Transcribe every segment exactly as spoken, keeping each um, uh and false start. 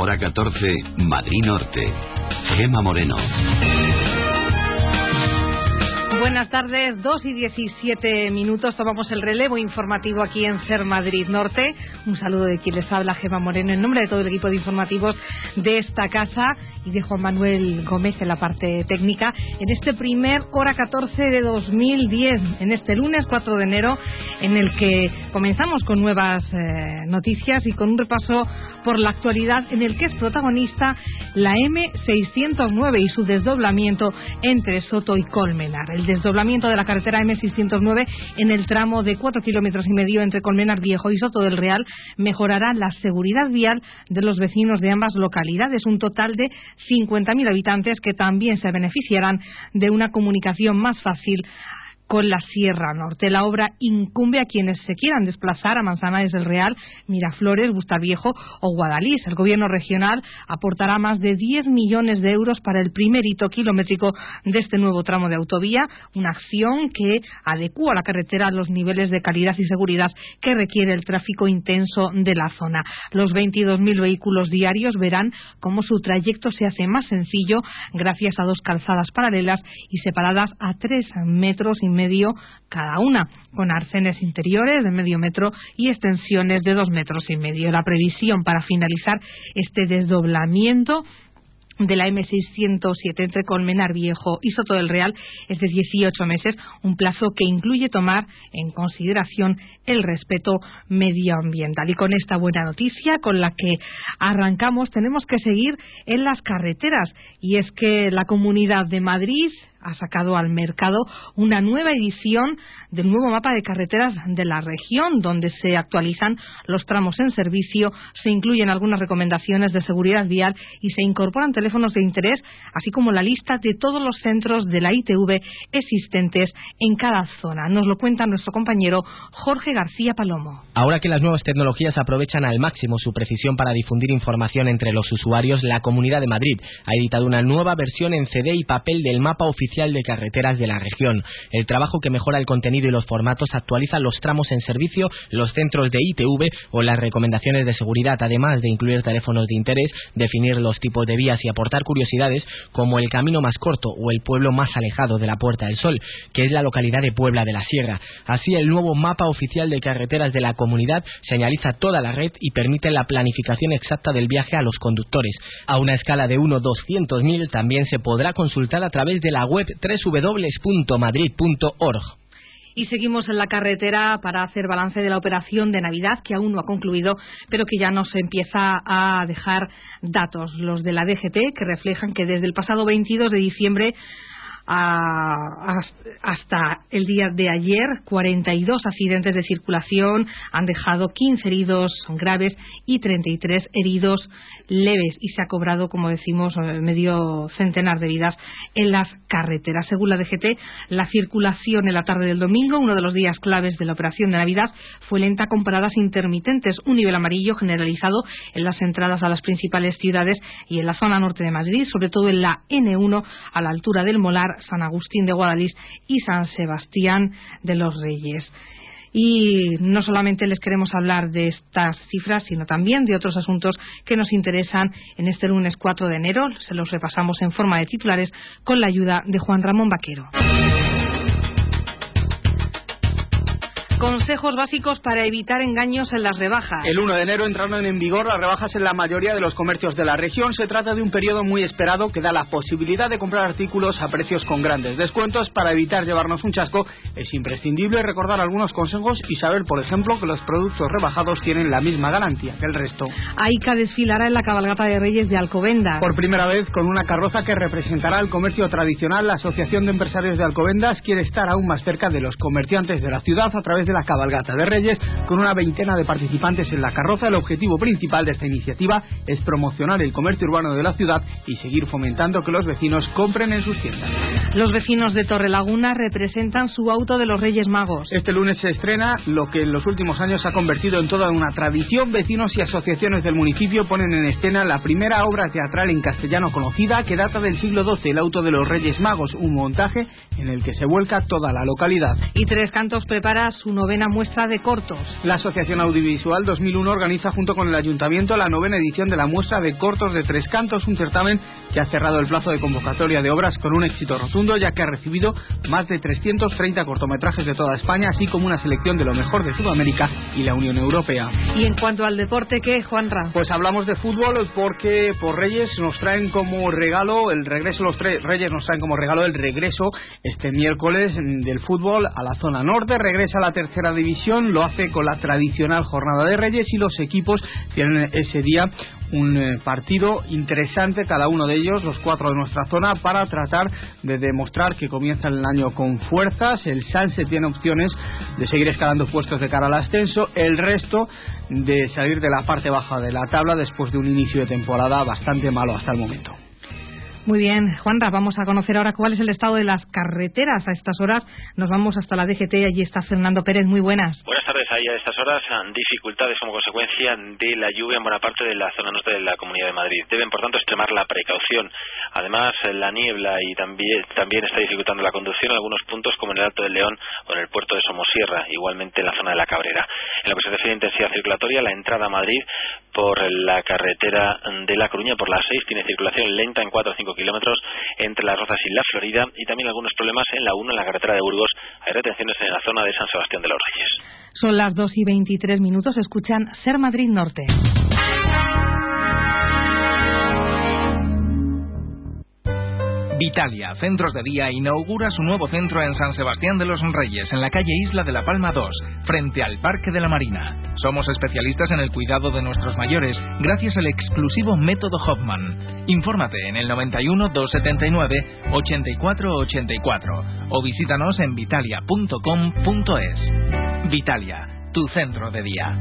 Hora catorce, Madrid Norte. Gema Moreno. Buenas tardes, dos y diecisiete minutos, tomamos el relevo informativo aquí en Ser Madrid Norte. Un saludo de quien les habla, Gema Moreno, en nombre de todo el equipo de informativos de esta casa y de Juan Manuel Gómez en la parte técnica, en este primer Hora catorce de dos mil diez, en este lunes cuatro de enero, en el que comenzamos con nuevas eh, noticias y con un repaso por la actualidad, en el que es protagonista la eme seiscientos nueve y su desdoblamiento entre Soto y Colmenar. El desdoblamiento de la carretera eme seiscientos nueve en el tramo de cuatro kilómetros y medio entre Colmenar Viejo y Soto del Real mejorará la seguridad vial de los vecinos de ambas localidades, un total de cincuenta mil habitantes que también se beneficiarán de una comunicación más fácil con la Sierra Norte. La obra incumbe a quienes se quieran desplazar a Manzanares del Real, Miraflores, Bustarviejo o Guadalís. El gobierno regional aportará más de diez millones de euros para el primer hito kilométrico de este nuevo tramo de autovía, una acción que adecúa la carretera a los niveles de calidad y seguridad que requiere el tráfico intenso de la zona. Los veintidós mil vehículos diarios verán cómo su trayecto se hace más sencillo gracias a dos calzadas paralelas y separadas a tres metros y medio cada una, con arcenes interiores de medio metro y extensiones de dos metros y medio. La previsión para finalizar este desdoblamiento de la eme seiscientos siete entre Colmenar Viejo y Soto del Real es de dieciocho meses, un plazo que incluye tomar en consideración el respeto medioambiental. Y con esta buena noticia con la que arrancamos, tenemos que seguir en las carreteras, y es que la Comunidad de Madrid ha sacado al mercado una nueva edición del nuevo mapa de carreteras de la región, donde se actualizan los tramos en servicio, se incluyen algunas recomendaciones de seguridad vial y se incorporan teléfonos de interés, así como la lista de todos los centros de la I T V existentes en cada zona. Nos lo cuenta nuestro compañero Jorge García Palomo. Ahora que las nuevas tecnologías aprovechan al máximo su precisión para difundir información entre los usuarios, la Comunidad de Madrid ha editado una nueva versión en C D y papel del mapa oficial de carreteras de la región. El trabajo, que mejora el contenido y los formatos, actualiza los tramos en servicio, los centros de I T V o las recomendaciones de seguridad, además de incluir teléfonos de interés, definir los tipos de vías y aportar curiosidades como el camino más corto o el pueblo más alejado de la Puerta del Sol, que es la localidad de Puebla de la Sierra. Así, el nuevo mapa oficial de carreteras de la comunidad señaliza toda la red y permite la planificación exacta del viaje a los conductores. A una escala de uno a doscientos mil también se podrá consultar a través de la web doble u doble u doble u punto madrid punto org. Y seguimos en la carretera para hacer balance de la operación de Navidad, que aún no ha concluido, pero que ya nos empieza a dejar datos, los de la D G T, que reflejan que desde el pasado veintidós de diciembre A, hasta el día de ayer, cuarenta y dos accidentes de circulación han dejado quince heridos graves y treinta y tres heridos leves, y se ha cobrado, como decimos, medio centenar de vidas en las carreteras. Según la D G T, la circulación en la tarde del domingo, uno de los días claves de la operación de Navidad, fue lenta con paradas intermitentes, un nivel amarillo generalizado en las entradas a las principales ciudades y en la zona norte de Madrid, sobre todo en la ene uno a la altura del Molar, San Agustín de Guadalís y San Sebastián de los Reyes. Y no solamente les queremos hablar de estas cifras, sino también de otros asuntos que nos interesan en este lunes cuatro de enero. Se los repasamos en forma de titulares con la ayuda de Juan Ramón Vaquero. Consejos básicos para evitar engaños en las rebajas. El uno de enero entraron en vigor las rebajas en la mayoría de los comercios de la región. Se trata de un periodo muy esperado que da la posibilidad de comprar artículos a precios con grandes descuentos. Para evitar llevarnos un chasco, es imprescindible recordar algunos consejos y saber, por ejemplo, que los productos rebajados tienen la misma garantía que el resto. AICA desfilará en la cabalgata de Reyes de Alcobendas. Por primera vez, con una carroza que representará el comercio tradicional, la Asociación de Empresarios de Alcobendas quiere estar aún más cerca de los comerciantes de la ciudad a través de la cabalgata de Reyes, con una veintena de participantes en la carroza. El objetivo principal de esta iniciativa es promocionar el comercio urbano de la ciudad y seguir fomentando que los vecinos compren en sus tiendas. Los vecinos de Torrelaguna representan su auto de los Reyes Magos. Este lunes se estrena lo que en los últimos años se ha convertido en toda una tradición. Vecinos y asociaciones del municipio ponen en escena la primera obra teatral en castellano conocida, que data del siglo doce, el auto de los Reyes Magos, un montaje en el que se vuelca toda la localidad. Y Tres Cantos prepara su su novena muestra de cortos. La Asociación Audiovisual dos mil uno organiza junto con el Ayuntamiento la novena edición de la muestra de cortos de Tres Cantos, un certamen que ha cerrado el plazo de convocatoria de obras con un éxito rotundo, ya que ha recibido más de trescientos treinta cortometrajes de toda España, así como una selección de lo mejor de Sudamérica y la Unión Europea. Y en cuanto al deporte, ¿qué, Juanra? Pues hablamos de fútbol porque por Reyes nos traen como regalo el regreso, los tres Reyes nos traen como regalo el regreso este miércoles del fútbol a la zona norte. Regresa a la tercera división, lo hace con la tradicional jornada de Reyes y los equipos tienen ese día un eh, partido interesante, cada uno de ellos, los cuatro de nuestra zona, para tratar de demostrar que comienzan el año con fuerzas. El Sanse tiene opciones de seguir escalando puestos de cara al ascenso, el resto de salir de la parte baja de la tabla después de un inicio de temporada bastante malo hasta el momento. Muy bien, Juanra, vamos a conocer ahora cuál es el estado de las carreteras. A estas horas nos vamos hasta la D G T, allí está Fernando Pérez, muy buenas. Buenas tardes, ahí a estas horas dificultades como consecuencia de la lluvia en buena parte de la zona norte de la Comunidad de Madrid. Deben, por tanto, extremar la precaución. Además, la niebla y también, también está dificultando la conducción en algunos puntos como en el Alto del León o en el puerto de Somosierra, igualmente en la zona de la Cabrera. En lo que se refiere a intensidad circulatoria, la entrada a Madrid por la carretera de La Coruña, por la seis, tiene circulación lenta en cuatro o cinco kilómetros entre Las Rozas y La Florida, y también algunos problemas en la uno, en la carretera de Burgos. Hay retenciones en la zona de San Sebastián de los Reyes. Son las dos y veintitrés minutos, escuchan Ser Madrid Norte. Vitalia Centros de Día inaugura su nuevo centro en San Sebastián de los Reyes, en la calle Isla de la Palma dos, frente al Parque de la Marina. Somos especialistas en el cuidado de nuestros mayores, gracias al exclusivo método Hoffman. Infórmate en el noventa y uno, doscientos setenta y nueve, ochenta y cuatro ochenta y cuatro o visítanos en vitalia punto com punto es. Vitalia, tu centro de día.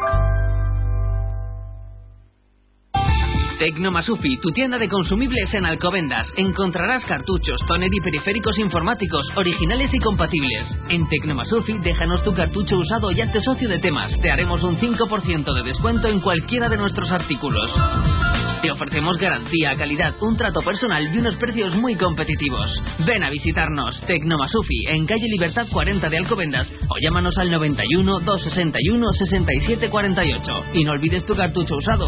Tecnomasufi, tu tienda de consumibles en Alcobendas. Encontrarás cartuchos, tóner y periféricos informáticos, originales y compatibles. En Tecnomasufi, déjanos tu cartucho usado y hazte socio de Temas. Te haremos un cinco por ciento de descuento en cualquiera de nuestros artículos. Te ofrecemos garantía, calidad, un trato personal y unos precios muy competitivos. Ven a visitarnos. Tecnomasufi, en calle Libertad cuarenta de Alcobendas, o llámanos al noventa y uno, doscientos sesenta y uno, sesenta y siete cuarenta y ocho. Y no olvides tu cartucho usado.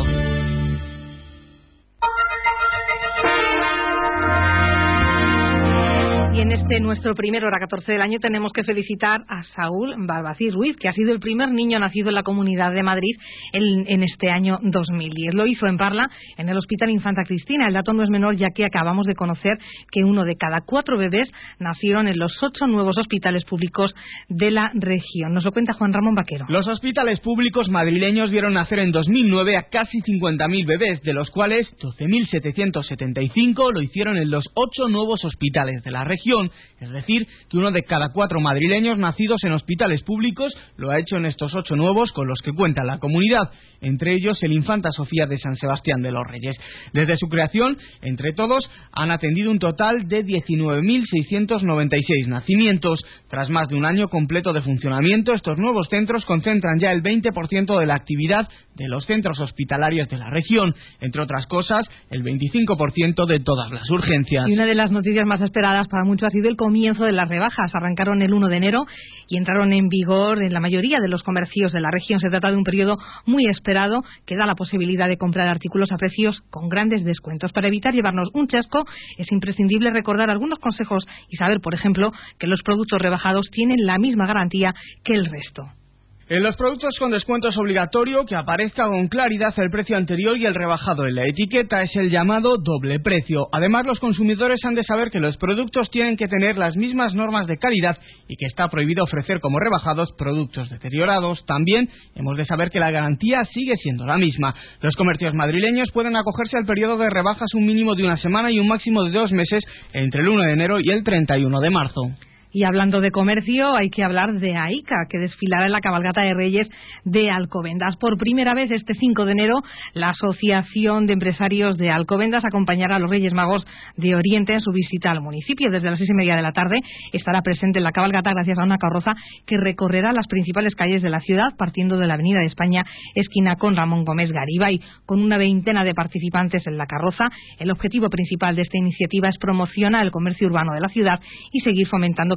Y en este nuestro primer hora catorce del año tenemos que felicitar a Saúl Barbacís Ruiz, que ha sido el primer niño nacido en la Comunidad de Madrid en, en este año dos mil diez. Lo hizo en Parla, en el Hospital Infanta Cristina. El dato no es menor, ya que acabamos de conocer que uno de cada cuatro bebés nacieron en los ocho nuevos hospitales públicos de la región. Nos lo cuenta Juan Ramón Vaquero. Los hospitales públicos madrileños vieron nacer en dos mil nueve a casi cincuenta mil bebés, de los cuales doce mil setecientos setenta y cinco lo hicieron en los ocho nuevos hospitales de la región. Es decir, que uno de cada cuatro madrileños nacidos en hospitales públicos lo ha hecho en estos ocho nuevos con los que cuenta la comunidad, entre ellos el Infanta Sofía de San Sebastián de los Reyes. Desde su creación, entre todos, han atendido un total de diecinueve mil seiscientos noventa y seis nacimientos. Tras más de un año completo de funcionamiento, estos nuevos centros concentran ya el veinte por ciento de la actividad de los centros hospitalarios de la región, entre otras cosas, el veinticinco por ciento de todas las urgencias. Y una de las noticias más esperadas para muchos ha sido el comienzo de las rebajas. Arrancaron el uno de enero y entraron en vigor en la mayoría de los comercios de la región. Se trata de un periodo muy esperado que da la posibilidad de comprar artículos a precios con grandes descuentos. Para evitar llevarnos un chasco, es imprescindible recordar algunos consejos y saber, por ejemplo, que los productos rebajados tienen la misma garantía que el resto. En los productos con descuento es obligatorio que aparezca con claridad el precio anterior y el rebajado en la etiqueta, es el llamado doble precio. Además, los consumidores han de saber que los productos tienen que tener las mismas normas de calidad y que está prohibido ofrecer como rebajados productos deteriorados. También hemos de saber que la garantía sigue siendo la misma. Los comercios madrileños pueden acogerse al periodo de rebajas un mínimo de una semana y un máximo de dos meses entre el uno de enero y el treinta y uno de marzo. Y hablando de comercio, hay que hablar de AICA, que desfilará en la cabalgata de Reyes de Alcobendas. Por primera vez este cinco de enero, la Asociación de Empresarios de Alcobendas acompañará a los Reyes Magos de Oriente en su visita al municipio. Desde las seis y media de la tarde estará presente en la cabalgata gracias a una carroza que recorrerá las principales calles de la ciudad, partiendo de la Avenida de España, esquina con Ramón Gómez Garibay. Con una veintena de participantes en la carroza, el objetivo principal de esta iniciativa es promocionar el comercio urbano de la ciudad y seguir fomentando que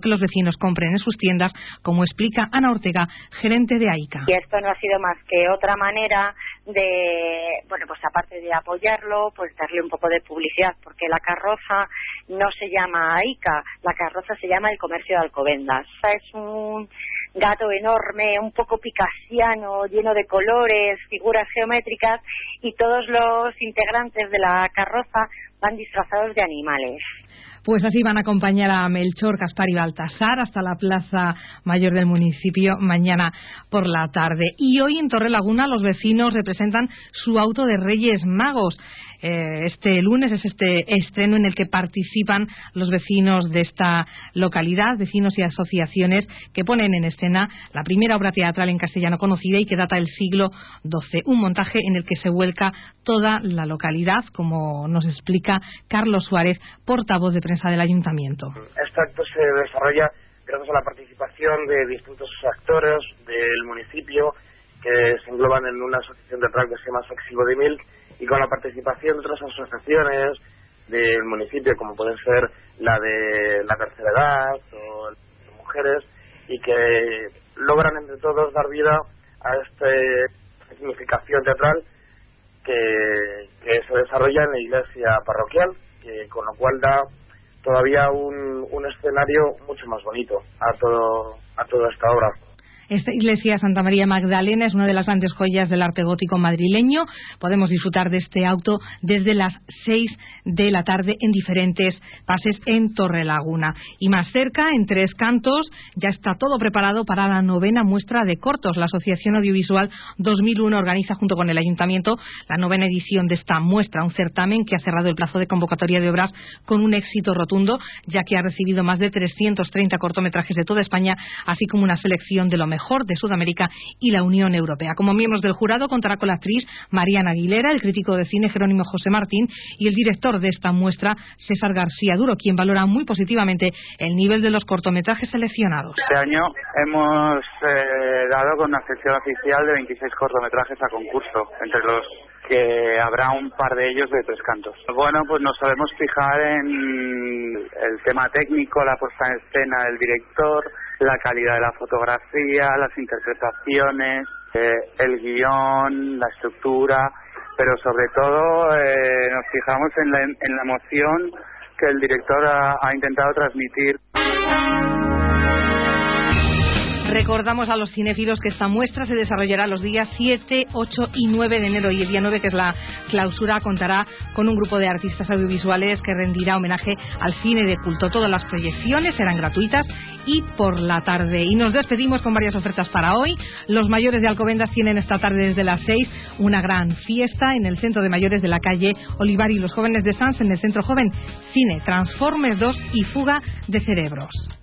que los vecinos compren en sus tiendas, como explica Ana Ortega, gerente de AICA. Y esto no ha sido más que otra manera de, bueno, pues aparte de apoyarlo, pues darle un poco de publicidad, porque la carroza no se llama AICA, la carroza se llama el Comercio de Alcobendas. Es un gato enorme, un poco picasiano, lleno de colores, figuras geométricas, y todos los integrantes de la carroza van disfrazados de animales. Pues así van a acompañar a Melchor, Gaspar y Baltasar hasta la Plaza Mayor del municipio mañana por la tarde. Y hoy en Torrelaguna los vecinos representan su auto de Reyes Magos. Eh, este lunes es este estreno en el que participan los vecinos de esta localidad, vecinos y asociaciones que ponen en escena la primera obra teatral en castellano conocida y que data del siglo doce. Un montaje en el que se vuelca toda la localidad, como nos explica Carlos Suárez, portavoz de prensa del Ayuntamiento. Este acto se desarrolla gracias a la participación de distintos actores del municipio que se engloban en una asociación teatral que se llama Sexy Godimil, y con la participación de otras asociaciones del municipio, como pueden ser la de la tercera edad o las mujeres, y que logran entre todos dar vida a esta significación teatral que, que se desarrolla en la iglesia parroquial, que con lo cual da todavía un, un escenario mucho más bonito a todo a toda esta obra. Esta iglesia Santa María Magdalena es una de las grandes joyas del arte gótico madrileño. Podemos disfrutar de este auto desde las seis de la tarde en diferentes pases en Torrelaguna. Y más cerca, en Tres Cantos, ya está todo preparado para la novena muestra de cortos. La Asociación Audiovisual dos mil uno organiza junto con el Ayuntamiento la novena edición de esta muestra, un certamen que ha cerrado el plazo de convocatoria de obras con un éxito rotundo, ya que ha recibido más de trescientos treinta cortometrajes de toda España, así como una selección de lo mejor de Sudamérica y la Unión Europea. Como miembros del jurado contará con la actriz Mariana Aguilera, el crítico de cine Jerónimo José Martín y el director de esta muestra, César García Duro, quien valora muy positivamente el nivel de los cortometrajes seleccionados. Este año hemos eh, dado con una sección oficial de veintiséis cortometrajes a concurso, entre los que habrá un par de ellos de Tres Cantos. Bueno, pues nos solemos fijar en el tema técnico, la puesta en escena del director, la calidad de la fotografía, las interpretaciones, eh, el guión, la estructura, pero sobre todo eh, nos fijamos en la, en la emoción que el director ha, ha intentado transmitir. Recordamos a los cinéfilos que esta muestra se desarrollará los días siete, ocho y nueve de enero, y el día nueve, que es la clausura, contará con un grupo de artistas audiovisuales que rendirá homenaje al cine de culto. Todas las proyecciones serán gratuitas y por la tarde. Y nos despedimos con varias ofertas para hoy. Los mayores de Alcobendas tienen esta tarde desde las seis una gran fiesta en el centro de mayores de la calle Olivar, y los jóvenes de Sans en el centro joven. Cine, Transformers dos y Fuga de Cerebros.